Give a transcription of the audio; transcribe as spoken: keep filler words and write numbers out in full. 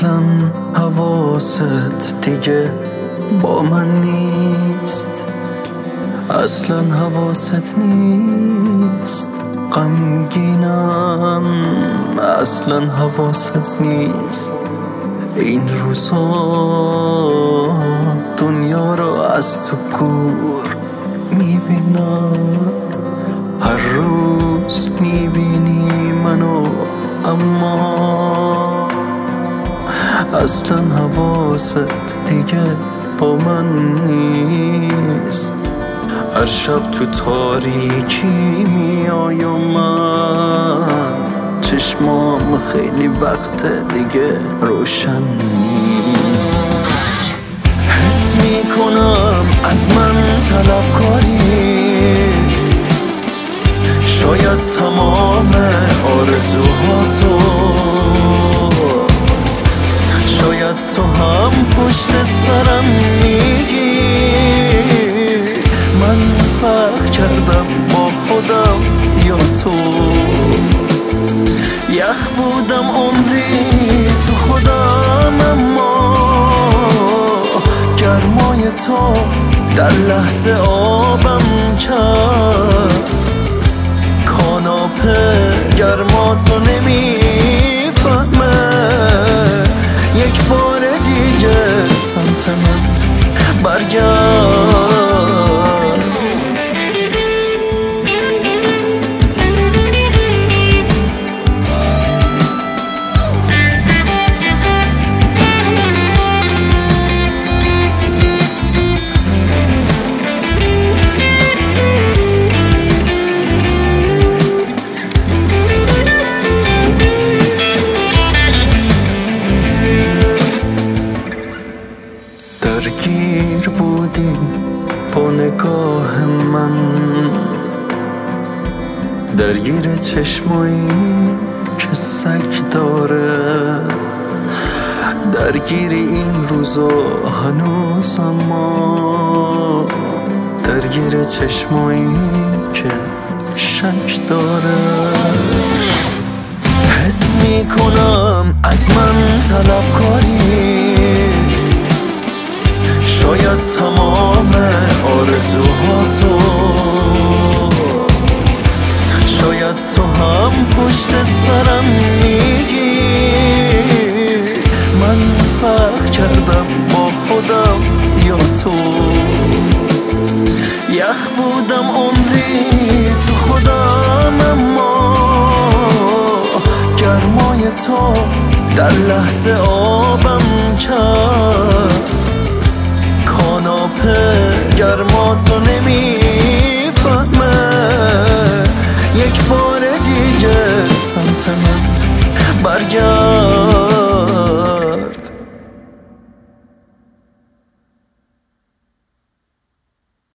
اصلا حواست دیگه با من نیست، اصلا حواست نیست. غمگینم اصلا حواست نیست. این روزا دنیا رو از تو گور میبینم، هر روز میبینی منو اما اصلا حواست دیگه با من نیست. هر شب تو تاریکی میای و من چشمام خیلی وقت دیگه روشن نیست. حس میکنم از من طلبکاری، شاید تمام آرزوهاتو، شاید تو هم پشت سرم میگی. من فرق کردم با خودم یا تو، یخ بودم عمری تو خودم، اما گرمای تو در لحظه آبم کرد. کاناپه گرماتو نمیفهمه، یک بار دیگه سمت من برگرد. درگیر بودی با نگاه من، درگیر چشمایی که سگ داره، درگیر این روزا هنوز، اما درگیر چشمایی که شک داره. حس میکنم از من طلبکاری، شاید تمام آرزوهاتو، شاید تو هم پشت سرم میگی. من فرق کردم با خودم یا تو، یخ بودم عمری تو خودم، اما گرمای تو در لحظه آبم کرد. کاناپه گرماتو نمیفهمه، یک بار دیگه سمت من برگرد.